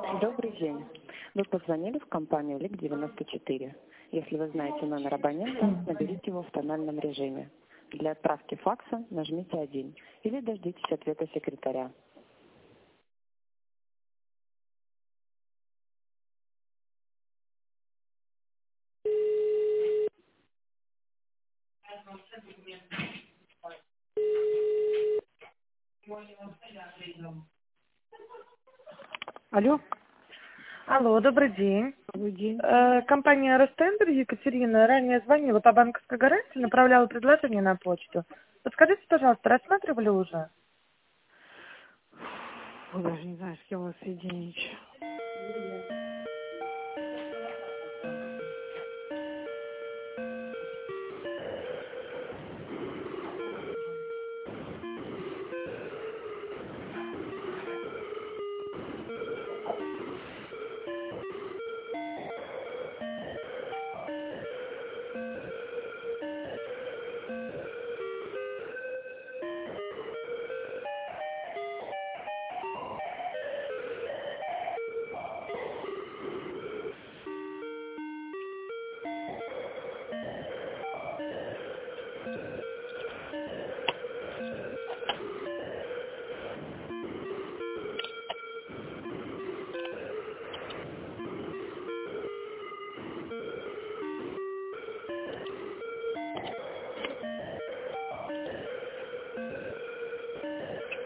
Добрый день. Вы позвонили в компанию ЛИК-94. Если вы знаете номер абонента, наберите его в тональном режиме. Для отправки факса нажмите 1 или дождитесь ответа секретаря. Алло, Алло, добрый день. добрый день. Компания Ростендер, Екатерина, ранее звонила по банковской гарантии, направляла предложение на почту. Подскажите, пожалуйста, рассматривали уже? Фу, даже не знаю, с кем вас соединить.